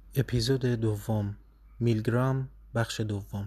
اپیزود دوم، میلگرام، بخش دوم.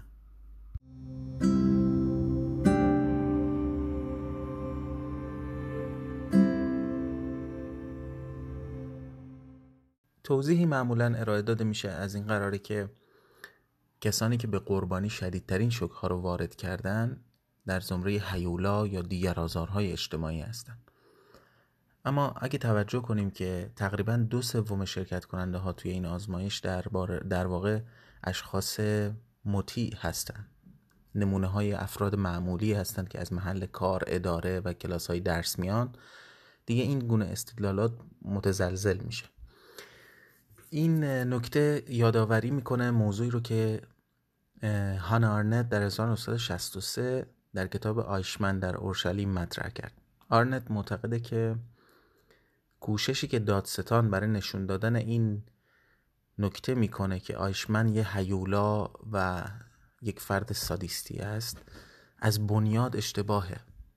توضیحی معمولاً ارائه داده میشه از این قراره که کسانی که به قربانی شدیدترین شوک‌ها رو وارد کردن در زمره هیولا یا دیگر آزارهای اجتماعی هستند. اما اگه توجه کنیم که تقریباً 2/3 شرکت کننده ها توی این آزمایش در واقع اشخاص مطیع هستند، نمونه های افراد معمولی هستند که از محل کار، اداره و کلاس های درس میان، دیگه این گونه استدلالات متزلزل میشه. این نکته یادآوری میکنه موضوعی رو که هانا آرنت در 1963 در کتاب آیشمن در اورشلیم مطرح کرد. آرنت معتقده که کوششی که دادستان برای نشون دادن این نکته میکنه که آیشمن یه هیولا و یک فرد سادیستی است، از بنیاد اشتباهه.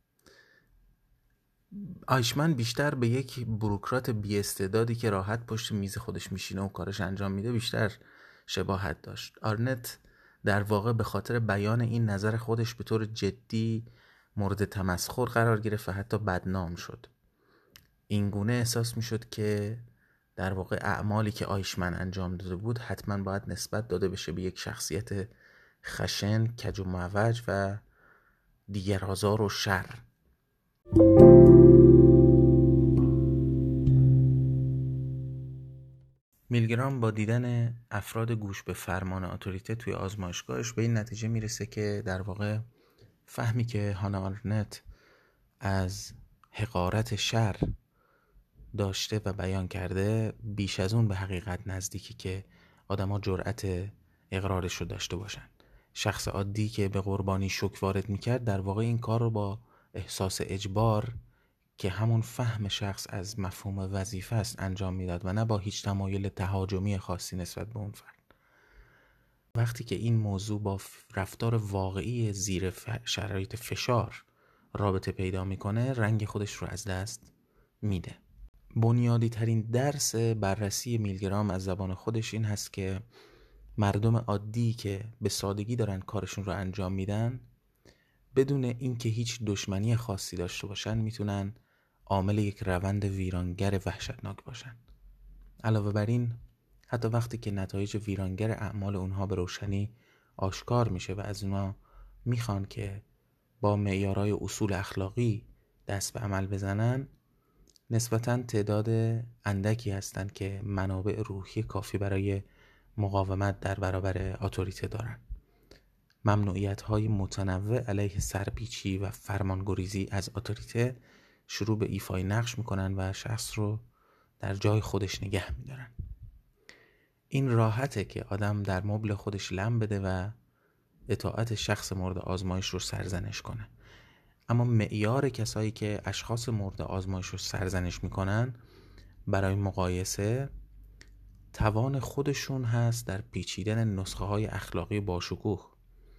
آیشمن بیشتر به یک بوروکرات بی استعدادی که راحت پشت میز خودش میشینه و کارش انجام میده بیشتر شباهت داشت. آرنت در واقع به خاطر بیان این نظر خودش به طور جدی مورد تمسخر قرار گرفت و حتی بدنام شد. این گونه احساس میشد که در واقع اعمالی که آیشمن انجام داده بود حتما باید نسبت داده بشه به یک شخصیت خشن، کج و معوج و دیگر آزار و شر. میلگرام با دیدن افراد گوش به فرمان اتوریته توی آزمایشگاهش به این نتیجه میرسه که در واقع فهمی که هانا آرنت از حقارت شر داشته و بیان کرده بیش از اون به حقیقت نزدیکی که آدما جرأت اقرارش رو داشته باشن. شخص عادی که به قربانی شوک وارد میکرد در واقع این کار رو با احساس اجبار که همون فهم شخص از مفهوم وظیفه است انجام میداد و نه با هیچ تمایل تهاجمی خاصی نسبت به اون فرد. وقتی که این موضوع با رفتار واقعی زیر شرایط فشار رابطه پیدا میکنه، رنگ خودش رو از دست میده. بنیادی ترین درس بررسی میلگرام از زبان خودش این هست که مردم عادی که به سادگی دارن کارشون رو انجام میدن بدون اینکه هیچ دشمنی خاصی داشته باشن میتونن عامل یک روند ویرانگر وحشتناک باشن. علاوه بر این، حتی وقتی که نتایج ویرانگر اعمال اونها به روشنی آشکار میشه و از اونها میخوان که با معیارهای اصول اخلاقی دست به عمل بزنن، نسبتاً تعداد اندکی هستند که منابع روحی کافی برای مقاومت در برابر اتوریته دارند. ممنوعیت‌های متنوع علیه سرپیچی و فرمانگریزی از اتوریته شروع به ایفای نقش میکنن و شخص رو در جای خودش نگه میدارن. این راحته که آدم در مبل خودش لم بده و اطاعت شخص مورد آزمایش رو سرزنش کنه. اما معیار کسایی که اشخاص مورد آزمایش رو سرزنش میکنن برای مقایسه توان خودشون هست در پیچیدن نسخه های اخلاقی باشکوه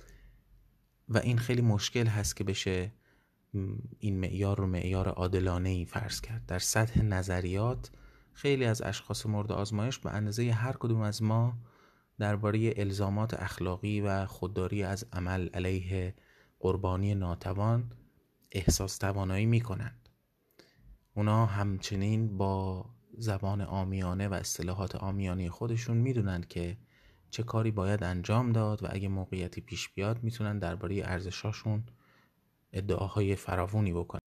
و این خیلی مشکل هست که بشه این معیار رو معیار عادلانه‌ای فرض کرد. در سطح نظریات خیلی از اشخاص مورد آزمایش به اندازه هر کدوم از ما درباره الزامات اخلاقی و خودداری از عمل علیه قربانی ناتوان احساس توانایی میکنند. اونا همچنین با زبان عامیانه و اصطلاحات عامیانه خودشون میدونن که چه کاری باید انجام داد و اگه موقعیتی پیش بیاد میتونن درباره ارزشاشون ادعاهای فراوانی بکنن.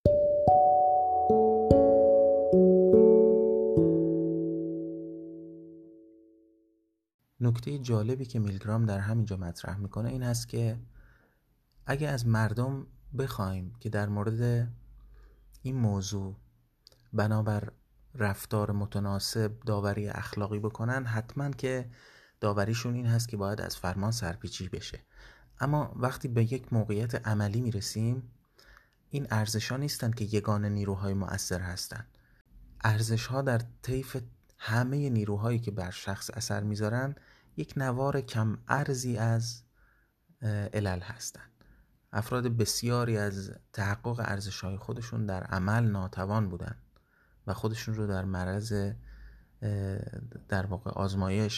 نکته جالبی که میلگرام در همینجا مطرح میکنه این هست که اگه از مردم بخوایم که در مورد این موضوع بنابر رفتار متناسب داوری اخلاقی بکنن، حتما که داوریشون این هست که باید از فرمان سرپیچی بشه. اما وقتی به یک موقعیت عملی میرسیم، این ارزش‌ها نیستن که یگانه نیروهای مؤثر هستن. ارزش‌ها در طیف همه نیروهایی که بر شخص اثر میذارن یک نوار کم ارزی از علل هستن. افراد بسیاری از تحقق ارزش‌های خودشون در عمل ناتوان بودن و خودشون رو در معرض در واقع آزمایش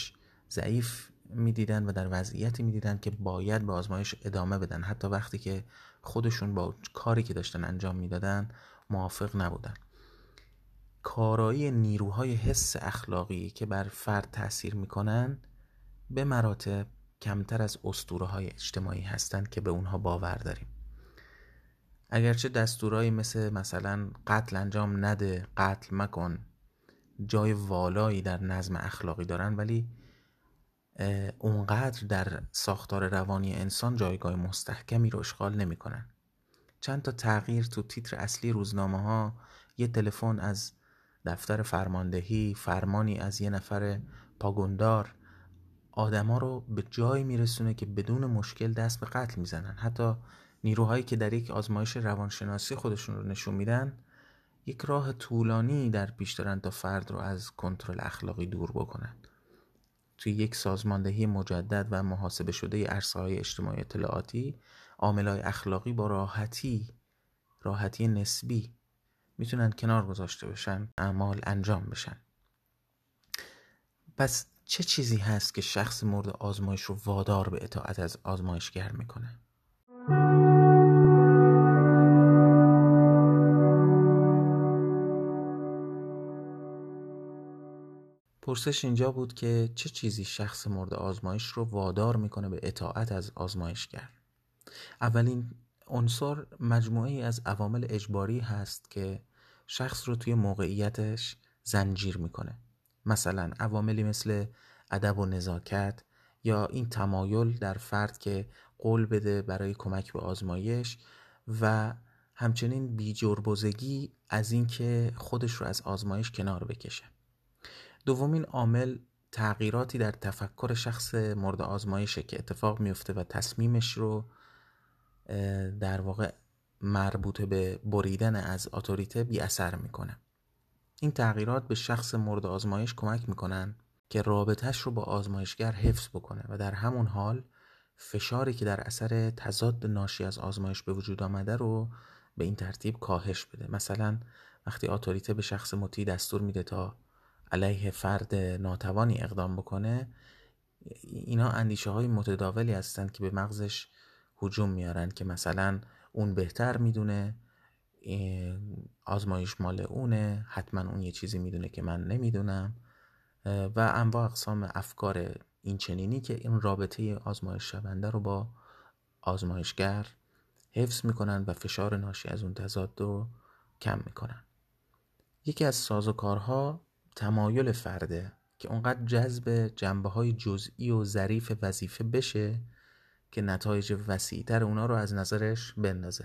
ضعیف میدیدن و در وضعیتی میدیدن که باید به آزمایش ادامه بدن، حتی وقتی که خودشون با کاری که داشتن انجام میدادن موافق نبودن. کارایی نیروهای حس اخلاقی که بر فرد تأثیر میکنن به مراتب کمتر از اسطوره‌های اجتماعی هستند که به اونها باور داریم. اگرچه دستورایی مثلا قتل انجام نده، قتل مکن، جای والایی در نظم اخلاقی دارن، ولی اونقدر در ساختار روانی انسان جایگاه مستحکمی رو اشغال نمی کنن. چند تا تغییر تو تیتر اصلی روزنامه ها، یه تلفن از دفتر فرماندهی، فرمانی از یه نفر پاگوندار، آدما رو به جایی میرسونه که بدون مشکل دست به قتل میزنن. حتی نیروهایی که در یک آزمایش روانشناسی خودشون رو نشون میدن یک راه طولانی در پیش دارن تا فرد رو از کنترل اخلاقی دور بکنن. توی یک سازماندهی مجدد و محاسبه شده عرصه‌های اجتماعی اطلاعاتی، عامل‌های اخلاقی با راحتی نسبی میتونن کنار گذاشته بشن، اعمال انجام بشن. پس چه چیزی هست که شخص مورد آزمایش رو وادار به اطاعت از آزمایشگر میکنه؟ پرسش اینجا بود که چه چیزی شخص مورد آزمایش رو وادار میکنه به اطاعت از آزمایشگر؟ اولین عنصر مجموعه‌ای از عوامل اجباری هست که شخص رو توی موقعیتش زنجیر میکنه. مثلا عواملی مثل ادب و نزاکت یا این تمایل در فرد که قول بده برای کمک به آزمایش و همچنین بی‌جربزگی از این که خودش رو از آزمایش کنار بکشه. دومین عامل تغییراتی در تفکر شخص مورد آزمایشه که اتفاق میفته و تصمیمش رو در واقع مربوط به بریدن از اتوریته بی اثر میکنه. این تغییرات به شخص مورد آزمایش کمک میکنن که رابطهش رو با آزمایشگر حفظ بکنه و در همون حال فشاری که در اثر تضاد ناشی از آزمایش به وجود آمده رو به این ترتیب کاهش بده. مثلا وقتی اتوریته به شخص مطیع دستور میده تا علیه فرد ناتوانی اقدام بکنه، اینا اندیشه های متداولی هستند که به مغزش هجوم میارن که مثلا اون بهتر میدونه، آزمایش مال اونه، حتما اون یه چیزی میدونه که من نمیدونم و انواع اقسام افکار این چنینی که این رابطه آزمایش شونده رو با آزمایشگر حفظ میکنن و فشار ناشی از اون تضاد رو کم میکنن. یکی از سازوکارها تمایل فرده که اونقدر جذب جنبه‌های جزئی و ظریف وظیفه بشه که نتایج وسیع‌تر اونا رو از نظرش بندازه.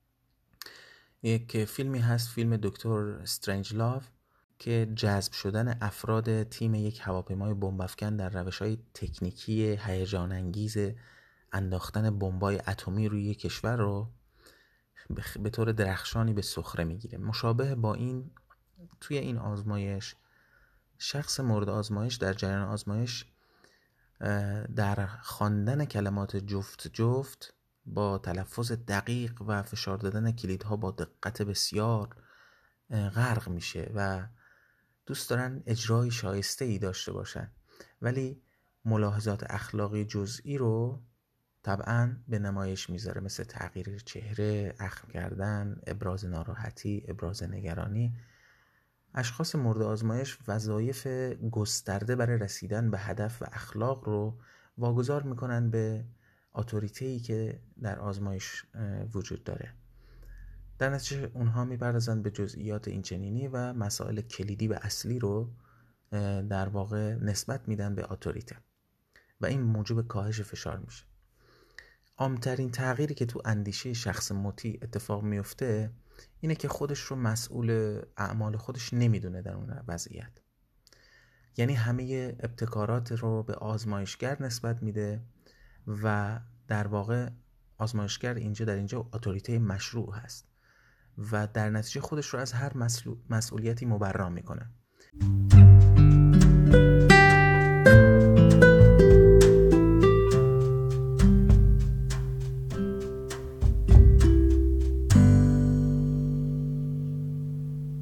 یک فیلمی هست، فیلم دکتر استرنجلاو، که جذب شدن افراد تیم یک هواپیمای بمب‌افکن در روش‌های تکنیکی هیجان انگیز انداختن بمب‌های اتمی روی یک کشور رو به طور درخشانی به سخره میگیره. مشابه با این توی این آزمایش شخص مورد آزمایش در جریان آزمایش در خواندن کلمات جفت جفت با تلفظ دقیق و فشار دادن کلیدها با دقت بسیار غرق میشه و دوست دارن اجرای شایسته ای داشته باشن، ولی ملاحظات اخلاقی جزئی رو طبعاً به نمایش میذاره، مثل تغییر چهره، اخم کردن، ابراز ناراحتی، ابراز نگرانی. اشخاص مورد آزمایش وظایف گسترده برای رسیدن به هدف و اخلاق رو واگذار میکنن به اتوریته‌ای که در آزمایش وجود داره. در نتیجه اونها میپردازن به جزئیات اینچنینی و مسائل کلیدی و اصلی رو در واقع نسبت میدن به اتوریته و این موجب کاهش فشار میشه. عامترین تغییری که تو اندیشه شخص مطیع اتفاق میفته اینه که خودش رو مسئول اعمال خودش نمیدونه در اون وضعیت. یعنی همه ابتکارات رو به آزمایشگر نسبت میده و در واقع آزمایشگر در اینجا اتوریته مشروع هست و در نتیجه خودش رو از هر مسئولیتی مبرا میکنه.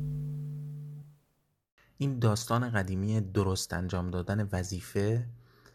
این داستان قدیمی درست انجام دادن وظیفه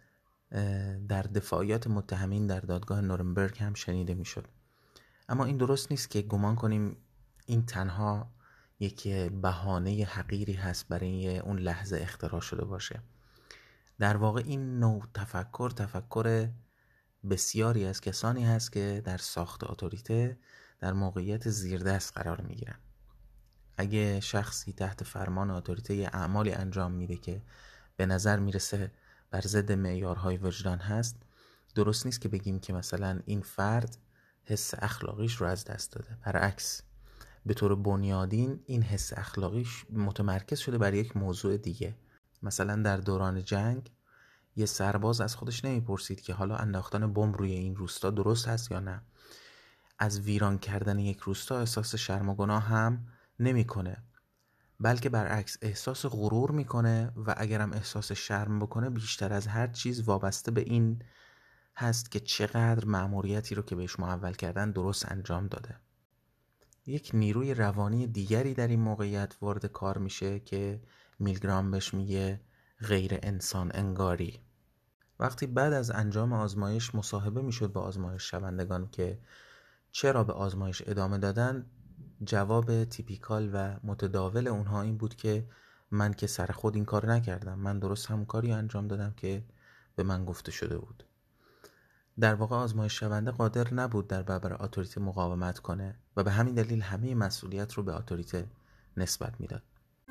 در دفاعیات متهمین در دادگاه نورنبرگ هم شنیده میشد. اما این درست نیست که گمان کنیم این تنها یک بهانه حقیری هست برای اون لحظه اختراع شده باشه. در واقع این نوع تفکر بسیاری از کسانی هست که در ساخت اتوریته در موقعیت زیردست قرار میگیرن. اگه شخصی تحت فرمان اتوریته اعمالی انجام میده که به نظر میرسه بر ضد معیارهای وجدان هست، درست نیست که بگیم که مثلا این فرد حس اخلاقیش رو از دست داده. برعکس، به طور بنیادین این حس اخلاقیش متمرکز شده بر یک موضوع دیگه. مثلا در دوران جنگ یه سرباز از خودش نمیپرسید که حالا انداختن بمب روی این روستا درست هست یا نه. از ویران کردن یک روستا احساس شرم و گناه هم نمیکنه، بلکه برعکس احساس غرور میکنه و اگرم احساس شرم بکنه بیشتر از هر چیز وابسته به این هست که چقدر مأموریتی رو که بهش محول کردن درست انجام داده. یک نیروی روانی دیگری در این موقعیت وارد کار میشه که میلگرام بهش میگه غیر انسان انگاری. وقتی بعد از انجام آزمایش مصاحبه میشد با آزمایش شوندگان که چرا به آزمایش ادامه دادن، جواب تیپیکال و متداول اونها این بود که من که سر خود این کار نکردم، من درست همون کاری انجام دادم که به من گفته شده بود. در واقع آزمایش شونده قادر نبود در برابر اتوریته مقاومت کنه و به همین دلیل همه مسئولیت رو به اتوریته نسبت میداد.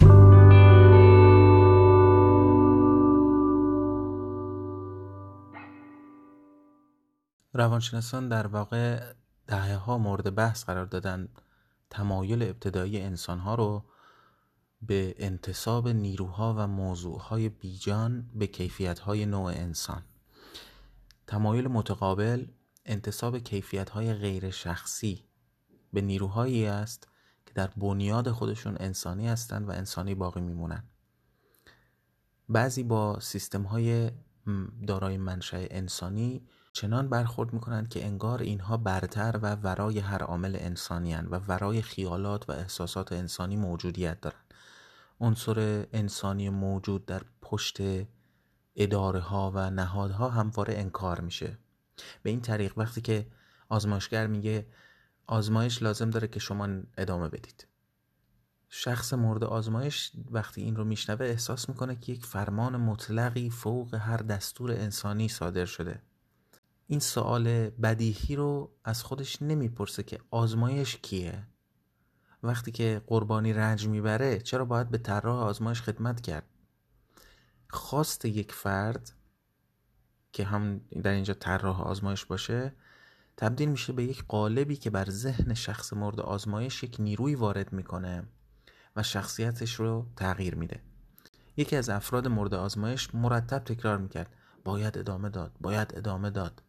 روانشناسان در واقع دهه‌ها مورد بحث قرار دادن تمایل ابتدایی انسان‌ها رو به انتساب نیروها و موضوعهای بیجان به کیفیت‌های نوع انسان. تمایل متقابل انتساب کیفیت‌های غیر شخصی به نیروهایی است که در بنیاد خودشون انسانی هستند و انسانی باقی میمونن. بعضی با سیستم‌های دارای منشأ انسانی چنان برخورد میکنند که انگار اینها برتر و ورای هر عامل انسانی هستند و ورای خیالات و احساسات انسانی موجودیت دارند. عنصر انسانی موجود در پشت اداره ها و نهادها همواره انکار میشه. به این طریق وقتی که آزمایشگر میگه آزمایش لازم داره که شما ادامه بدید، شخص مورد آزمایش وقتی این رو میشنوه احساس میکنه که یک فرمان مطلقی فوق هر دستور انسانی صادر شده. این سوال بدیهی رو از خودش نمیپرسه که آزمایش کیه؟ وقتی که قربانی رنج میبره چرا باید به طراح آزمایش خدمت کرد؟ خواست یک فرد که هم در اینجا طراح آزمایش باشه تبدیل میشه به یک قالبی که بر ذهن شخص مورد آزمایش یک نیروی وارد میکنه و شخصیتش رو تغییر میده. یکی از افراد مورد آزمایش مرتب تکرار میکرد باید ادامه داد، باید ادامه داد،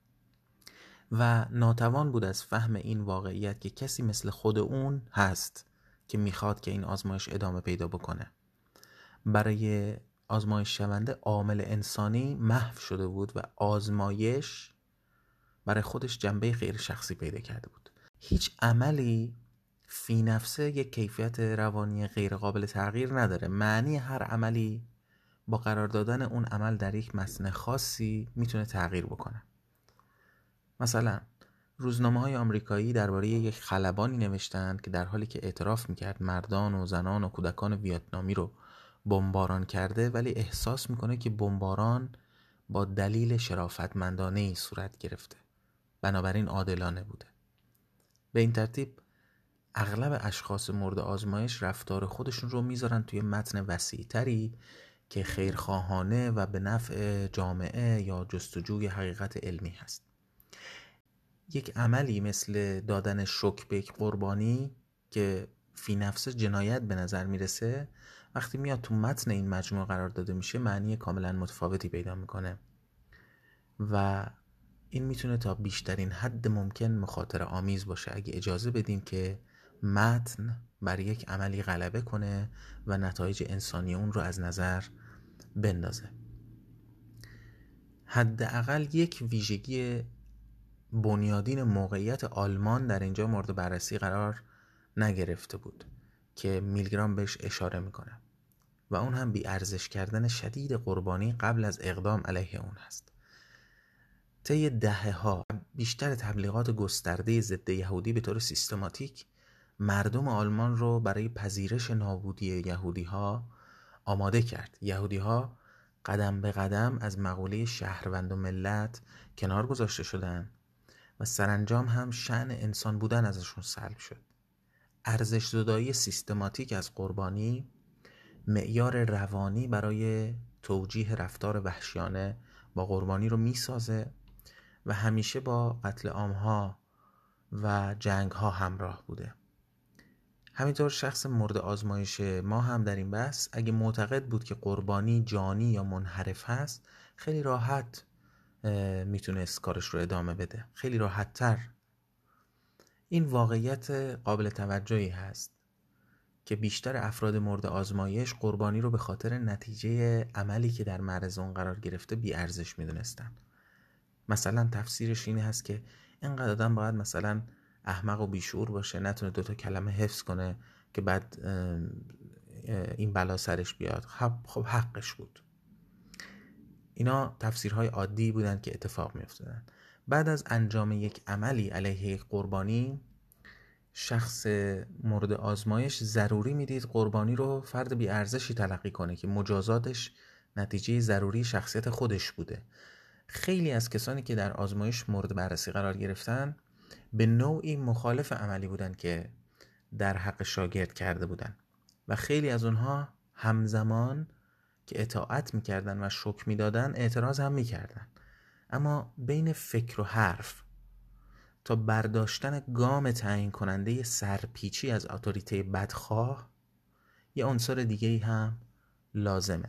و ناتوان بود از فهم این واقعیت که کسی مثل خود اون هست که میخواد که این آزمایش ادامه پیدا بکنه. برای آزمایش شونده عامل انسانی محو شده بود و آزمایش برای خودش جنبه غیر شخصی پیدا کرده بود. هیچ عملی فی نفسه یک کیفیت روانی غیر قابل تغییر نداره. معنی هر عملی با قرار دادن اون عمل در یک متن خاصی میتونه تغییر بکنه. مثلا روزنامه‌های آمریکایی درباره یک خلبانی نوشتند که در حالی که اعتراف میکرد مردان و زنان و کودکان ویتنامی رو بمباران کرده، ولی احساس میکنه که بمباران با دلیل شرافتمندانه‌ای صورت گرفته، بنابراین عادلانه بوده. به این ترتیب اغلب اشخاص مورد آزمایش رفتار خودشون رو میذارن توی متن وسیع‌تری که خیرخواهانه و به نفع جامعه یا جستجوی حقیقت علمی هست. یک عملی مثل دادن شوک به یک قربانی که فی نفسه جنایت به نظر میرسه، وقتی میاد تو متن این مجموعه قرار داده میشه معنی کاملا متفاوتی پیدا میکنه و این میتونه تا بیشترین حد ممکن مخاطره آمیز باشه اگه اجازه بدیم که متن بر یک عملی غلبه کنه و نتایج انسانی اون رو از نظر بندازه. حداقل یک ویژگی بنیادین موقعیت آلمان در اینجا مورد بررسی قرار نگرفته بود که میلگرام بهش اشاره میکنه و اون هم بی ارزش کردن شدید قربانی قبل از اقدام علیه اون هست. طی دهه‌ها بیشتر تبلیغات گسترده ضد یهودی به طور سیستماتیک مردم آلمان رو برای پذیرش نابودی یهودی‌ها آماده کرد. یهودی‌ها قدم به قدم از مقوله شهروند و ملت کنار گذاشته شدن و سرانجام هم شأن انسان بودن ازشون سلب شد. ارزش زدایی سیستماتیک از قربانی معیار روانی برای توجیه رفتار وحشیانه با قربانی رو میسازه و همیشه با قتل عام‌ها و جنگ‌ها همراه بوده. همینطور شخص مورد آزمایش ما هم در این بحث اگه معتقد بود که قربانی جانی یا منحرف هست، خیلی راحت میتونست کارش رو ادامه بده، خیلی راحت تر. این واقعیت قابل توجهی هست که بیشتر افراد مورد آزمایش قربانی رو به خاطر نتیجه عملی که در معرض اون قرار گرفته بی ارزش میدونستن. مثلا تفسیرش این هست که اینقدر آدم باید مثلا احمق و بیشعور باشه، نتونه 2 کلمه حفظ کنه که بعد این بلا سرش بیاد. خب حقش بود. اینا تفسیرهای عادی بودن که اتفاق می افتادن. بعد از انجام یک عملی علیه یک قربانی، شخص مورد آزمایش ضروری میدید قربانی رو فرد بی ارزشی تلقی کنه که مجازاتش نتیجه ضروری شخصیت خودش بوده. خیلی از کسانی که در آزمایش مورد بررسی قرار گرفتن به نوعی مخالف عملی بودن که در حق شاگرد کرده بودن و خیلی از اونها همزمان که اطاعت میکردن و شکر میدادن اعتراض هم میکردن. اما بین فکر و حرف تا برداشتن گام تعیین کننده سرپیچی از اتوریته بدخواه یه عنصر دیگه‌ای هم لازمه: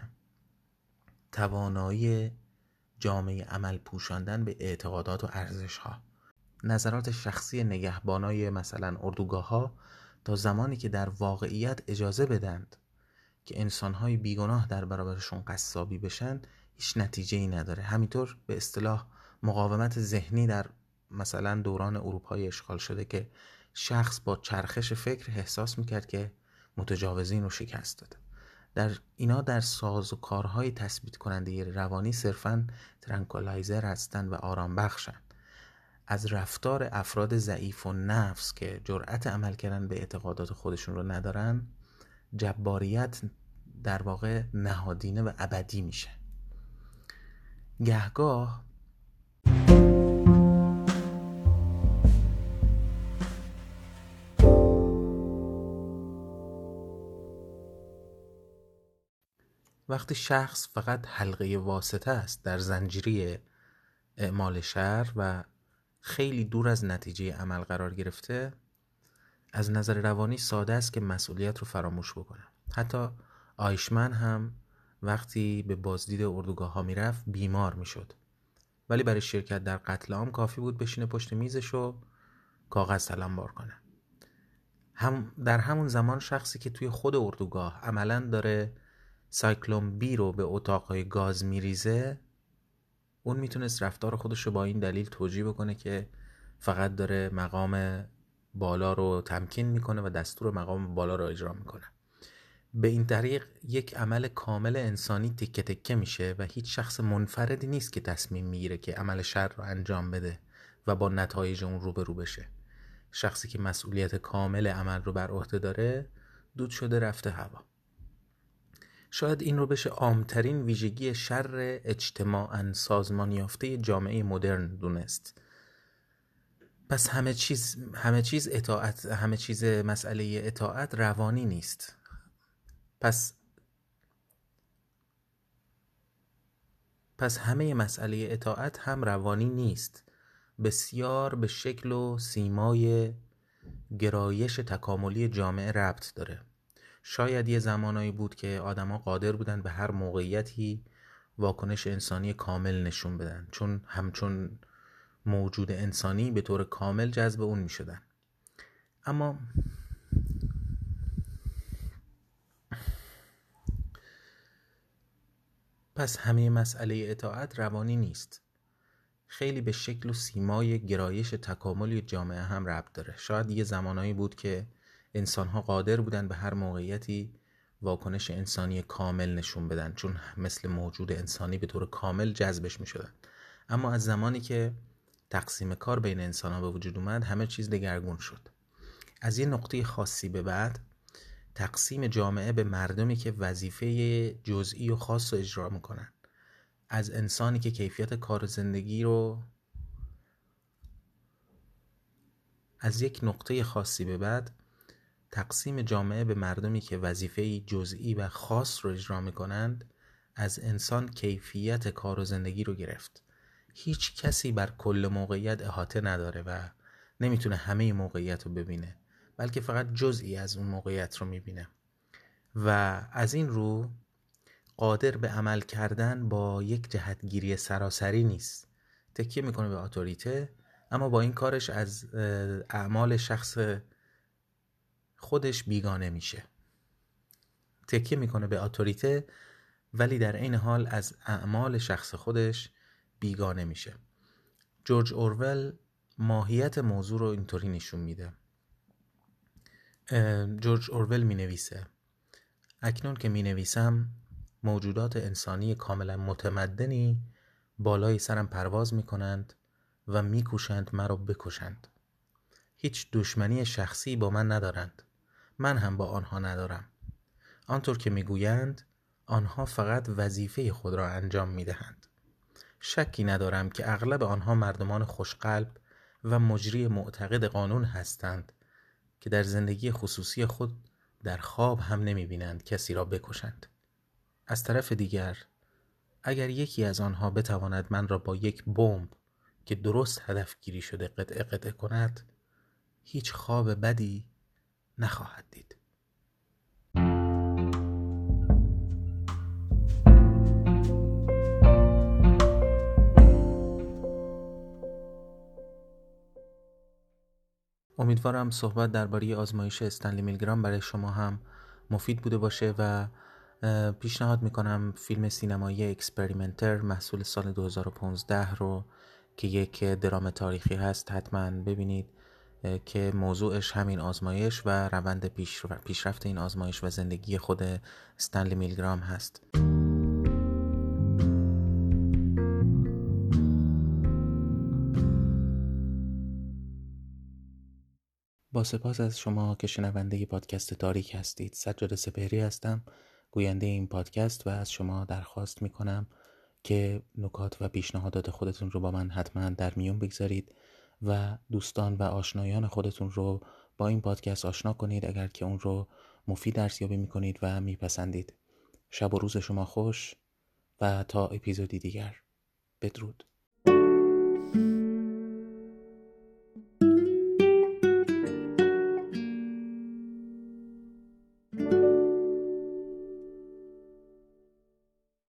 توانایی جامعه عمل پوشاندن به اعتقادات و ارزش‌ها. نظرات شخصی نگهبانای مثلا اردوگاه‌ها تا زمانی که در واقعیت اجازه بدند که انسان‌های بیگناه در برابرشون قصابی بشن هیچ نتیجه‌ای نداره. همینطور به اصطلاح مقاومت ذهنی در مثلا دوران اروپای اشغال شده که شخص با چرخش فکر احساس میکرد که متجاوزین رو شکست داده. در سازوکارهای تثبیت کننده روانی صرفاً ترانکولایزر هستن و آرام بخشن. از رفتار افراد ضعیف و نفس که جرأت عمل کردن به اعتقادات خودشون رو ندارن، جباریت در واقع نهادینه و ابدی میشه. گهگاه وقتی شخص فقط حلقه واسطه است در زنجیره اعمال شر و خیلی دور از نتیجه عمل قرار گرفته، از نظر روانی ساده است که مسئولیت رو فراموش بکنه. حتی آیشمن هم وقتی به بازدید اردوگاه ها میرفت بیمار میشد، ولی برای شرکت در قتل عام کافی بود بشینه پشت میزش و کاغذ سلامبار کنه. در همون زمان شخصی که توی خود اردوگاه عملاً داره سایکلون بی رو به اتاقهای گاز میریزه، اون میتونست رفتار خودش رو با این دلیل توجیه بکنه که فقط داره مقام بالا رو تمکین میکنه و دستور مقام بالا رو اجرا میکنه. به این طریق یک عمل کامل انسانی تکه تکه میشه و هیچ شخص منفردی نیست که تصمیم میگیره که عمل شر رو انجام بده و با نتایج اون روبرو بشه. شخصی که مسئولیت کامل عمل رو بر عهده داره دود شده رفته هوا. شاید این رو بشه عامترین ویژگی شر اجتماعاً سازمان یافته جامعه مدرن دونست. پس همه چیز مسئله اطاعت روانی نیست. پس همه مسئله اطاعت هم روانی نیست. بسیار به شکل و سیمای گرایش تکاملی جامعه ربط داره. شاید یه زمانایی بود که آدما قادر بودن به هر موقعیتی واکنش انسانی کامل نشون بدن، چون همچون موجود انسانی به طور کامل جذب اون می شدن. اما پس همه مسئله اطاعت روانی نیست. خیلی به شکل و سیمای گرایش تکاملی جامعه هم ربط داره. شاید یه زمانایی بود که انسان‌ها قادر بودن به هر موقعیتی واکنش انسانی کامل نشون بدن، چون مثل موجود انسانی به طور کامل جذبش می شدن. اما از زمانی که تقسیم کار بین انسان‌ها به وجود اومد همه چیز دگرگون شد. از یه نقطه خاصی به بعد تقسیم جامعه به مردمی که وظیفه جزئی و خاص رو اجرا میکنن، از انسانی که کیفیت کار و زندگی رو از یک نقطه خاصی به بعد تقسیم جامعه به مردمی که وظیفه جزئی و خاص رو اجرا میکنند از انسان کیفیت کار و زندگی رو گرفت. هیچ کسی بر کل موقعیت احاطه نداره و نمیتونه همه موقعیت رو ببینه، بلکه فقط جزئی از اون موقعیت رو میبینه و از این رو قادر به عمل کردن با یک جهتگیری سراسری نیست. تکیه میکنه به اتوریته، اما با این کارش از اعمال شخص خودش بیگانه میشه. تکیه میکنه به اتوریته ولی در عین حال از اعمال شخص خودش بیگانه میشه. جورج اورول ماهیت موضوع رو اینطوری نشون میده. جورج اورول می نویسه: اکنون که می نویسم موجودات انسانی کاملا متمدنی بالای سرم پرواز می کنند و می کوشند مرا بکشند. هیچ دشمنی شخصی با من ندارند، من هم با آنها ندارم. آنطور که می گویند آنها فقط وظیفه خود را انجام می دهند. شکی ندارم که اغلب آنها مردمان خوشقلب و مجری معتقد قانون هستند که در زندگی خصوصی خود در خواب هم نمی بینند کسی را بکشند. از طرف دیگر اگر یکی از آنها بتواند من را با یک بمب که درست هدف گیری شده قطعه قطعه کند، هیچ خواب بدی نخواهد دید. امیدوارم صحبت درباره آزمایش استنلی میلگرام برای شما هم مفید بوده باشه و پیشنهاد میکنم فیلم سینمایی اکسپریمنتر محصول سال 2015 رو که یک درام تاریخی هست حتما ببینید که موضوعش همین آزمایش و روند پیشرفت این آزمایش و زندگی خود استنلی میلگرام هست. با سپاس از شما که شنونده پادکست تاریک هستید. سجاد سپهری هستم، گوینده این پادکست و از شما درخواست میکنم که نکات و پیشنهادات خودتون رو با من حتما در میون بگذارید و دوستان و آشنایان خودتون رو با این پادکست آشنا کنید اگر که اون رو مفید ارزیابی میکنید و میپسندید. شب و روز شما خوش و تا اپیزودی دیگر، بدرود.